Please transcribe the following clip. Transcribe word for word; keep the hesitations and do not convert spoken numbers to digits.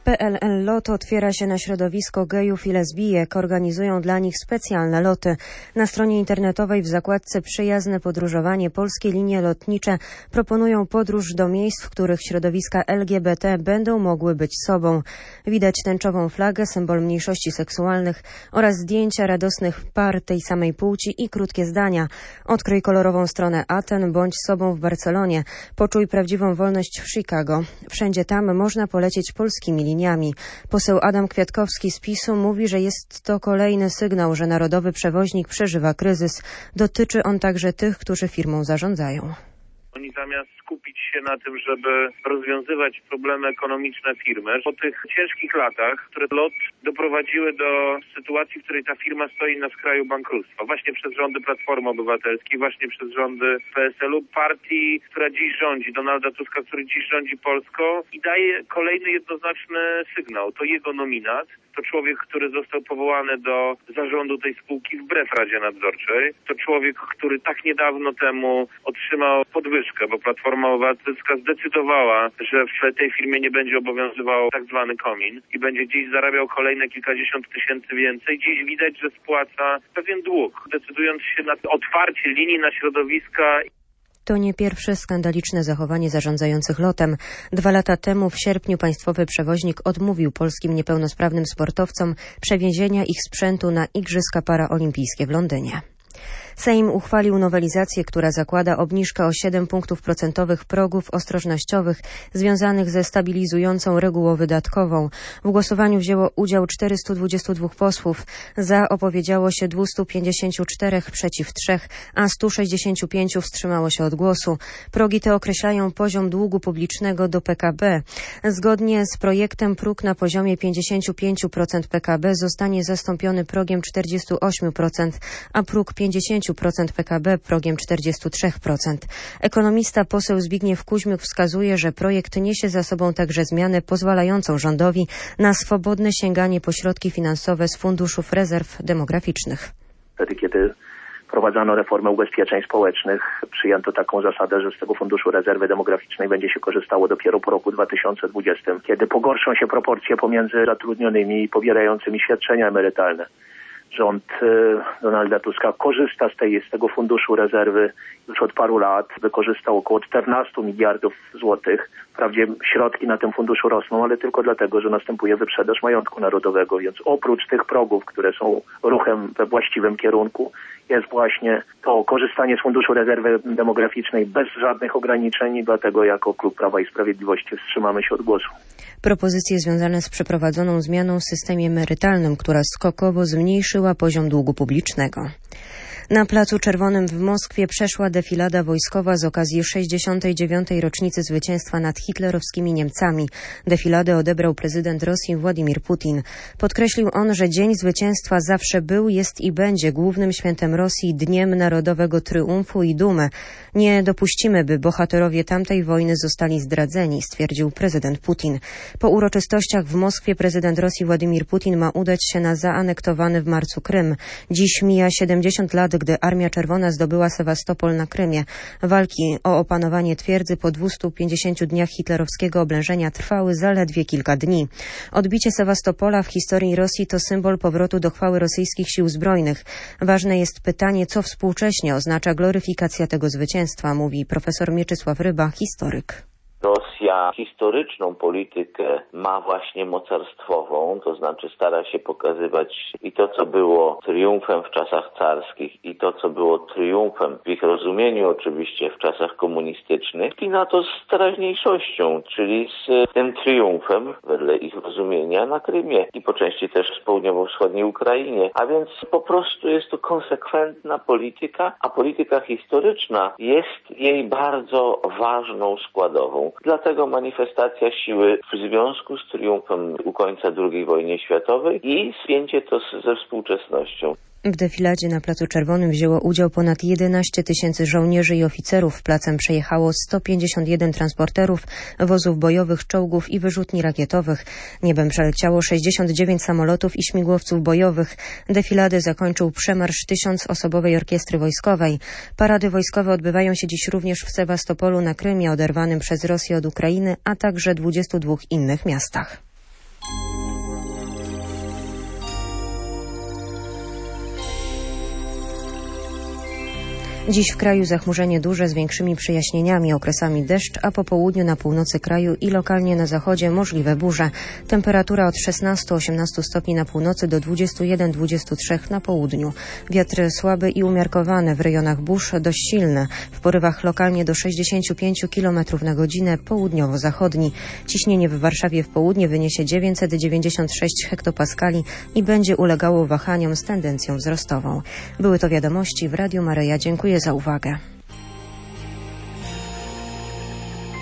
P L N Lot otwiera się na środowisko gejów i lesbijek. Organizują dla nich specjalne loty. Na stronie internetowej w zakładce Przyjazne podróżowanie polskie linie lotnicze proponują podróż do miejsc, w których środowiska L G B T będą mogły być sobą. Widać tęczową flagę, symbol mniejszości seksualnych oraz zdjęcia radosnych par tej samej płci i krótkie zdania. Odkryj kolorową stronę Aten, bądź sobą w Barcelonie. Poczuj prawdziwą wolność w Chicago. Wszędzie tam można polecieć polskimi liniami. Poseł Adam Kwiatkowski z PiSu mówi, że jest to kolejny sygnał, że narodowy przewoźnik przeżywa kryzys. Dotyczy on także tych, którzy firmą zarządzają. Oni zamiast skupić się na tym, żeby rozwiązywać problemy ekonomiczne firmy, po tych ciężkich latach, które lot doprowadziły do sytuacji, w której ta firma stoi na skraju bankructwa. Właśnie przez rządy Platformy Obywatelskiej, właśnie przez rządy P S L u, partii, która dziś rządzi, Donalda Tuska, który dziś rządzi Polską i daje kolejny jednoznaczny sygnał. To jego nominat. To człowiek, który został powołany do zarządu tej spółki wbrew Radzie Nadzorczej. To człowiek, który tak niedawno temu otrzymał podwyżkę, bo Platforma Obywatelska zdecydowała, że w tej firmie nie będzie obowiązywał tak zwany komin i będzie dziś zarabiał kolejne kilkadziesiąt tysięcy więcej. Dziś widać, że spłaca pewien dług, decydując się na otwarcie linii na środowiska. To nie pierwsze skandaliczne zachowanie zarządzających lotem. Dwa lata temu w sierpniu państwowy przewoźnik odmówił polskim niepełnosprawnym sportowcom przewiezienia ich sprzętu na Igrzyska Paraolimpijskie w Londynie. Sejm uchwalił nowelizację, która zakłada obniżkę o siedem punktów procentowych progów ostrożnościowych związanych ze stabilizującą regułą wydatkową. W głosowaniu wzięło udział czterystu dwudziestu dwóch posłów. Za opowiedziało się dwieście pięćdziesiąt cztery, przeciw trzech, a stu sześćdziesięciu pięciu wstrzymało się od głosu. Progi te określają poziom długu publicznego do P K B. Zgodnie z projektem próg na poziomie pięćdziesiąt pięć procent P K B zostanie zastąpiony progiem czterdzieści osiem procent, a próg pięćdziesiąt procent P K B progiem czterdzieści trzy procent. Ekonomista poseł Zbigniew Kuźmiuk wskazuje, że projekt niesie za sobą także zmianę pozwalającą rządowi na swobodne sięganie po środki finansowe z funduszów rezerw demograficznych. Wtedy, kiedy wprowadzano reformę ubezpieczeń społecznych, przyjęto taką zasadę, że z tego Funduszu Rezerwy Demograficznej będzie się korzystało dopiero po roku dwa tysiące dwudziestym, kiedy pogorszą się proporcje pomiędzy zatrudnionymi i pobierającymi świadczenia emerytalne. Rząd Donalda Tuska korzysta z, tej, z tego Funduszu Rezerwy już od paru lat. Wykorzystał około czternastu miliardów złotych. Wprawdzie środki na tym funduszu rosną, ale tylko dlatego, że następuje wyprzedaż majątku narodowego. Więc oprócz tych progów, które są ruchem we właściwym kierunku, jest właśnie to korzystanie z Funduszu Rezerwy Demograficznej bez żadnych ograniczeń i dlatego jako Klub Prawa i Sprawiedliwości wstrzymamy się od głosu. Propozycje związane z przeprowadzoną zmianą w systemie emerytalnym, która skokowo zmniejszyła poziom długu publicznego. Na Placu Czerwonym w Moskwie przeszła defilada wojskowa z okazji sześćdziesiątej dziewiątej rocznicy zwycięstwa nad hitlerowskimi Niemcami. Defiladę odebrał prezydent Rosji Władimir Putin. Podkreślił on, że Dzień Zwycięstwa zawsze był, jest i będzie głównym świętem Rosji, dniem narodowego triumfu i dumy. Nie dopuścimy, by bohaterowie tamtej wojny zostali zdradzeni, stwierdził prezydent Putin. Po uroczystościach w Moskwie prezydent Rosji Władimir Putin ma udać się na zaanektowany w marcu Krym. Dziś mija siedemdziesiąt lat, gdy Armia Czerwona zdobyła Sewastopol na Krymie. Walki o opanowanie twierdzy po dwustu pięćdziesięciu dniach hitlerowskiego oblężenia trwały zaledwie kilka dni. Odbicie Sewastopola w historii Rosji to symbol powrotu do chwały rosyjskich sił zbrojnych. Ważne jest pytanie, co współcześnie oznacza gloryfikacja tego zwycięstwa, mówi profesor Mieczysław Ryba, historyk. Rosja historyczną politykę ma właśnie mocarstwową, to znaczy stara się pokazywać i to, co było triumfem w czasach carskich, i to, co było triumfem w ich rozumieniu oczywiście w czasach komunistycznych, i na to z teraźniejszością, czyli z tym triumfem wedle ich rozumienia na Krymie i po części też w południowo-wschodniej Ukrainie. A więc po prostu jest to konsekwentna polityka, a polityka historyczna jest jej bardzo ważną składową. Dlatego manifestacja siły w związku z triumfem u końca drugiej wojny światowej i spięcie to ze współczesnością. W defiladzie na Placu Czerwonym wzięło udział ponad jedenaście tysięcy żołnierzy i oficerów. Placem przejechało sto pięćdziesiąt jeden transporterów, wozów bojowych, czołgów i wyrzutni rakietowych. Niebem przeleciało sześćdziesiąt dziewięć samolotów i śmigłowców bojowych. Defiladę zakończył przemarsz tysiącosobowej orkiestry wojskowej. Parady wojskowe odbywają się dziś również w Sewastopolu na Krymie, oderwanym przez Rosję od Ukrainy, a także dwudziestu dwóch innych miastach. Dziś w kraju zachmurzenie duże z większymi przejaśnieniami, okresami deszcz, a po południu na północy kraju i lokalnie na zachodzie możliwe burze. Temperatura od szesnastu do osiemnastu stopni na północy do dwudziestu jeden do dwudziestu trzech na południu. Wiatr słaby i umiarkowany, w rejonach burz dość silny, w porywach lokalnie do sześćdziesięciu pięciu kilometrów na godzinę, południowo-zachodni. Ciśnienie w Warszawie w południe wyniesie dziewięćset dziewięćdziesiąt sześć hektopaskali i będzie ulegało wahaniom z tendencją wzrostową. Były to wiadomości w Radiu Maryja. Dziękuję za uwagę.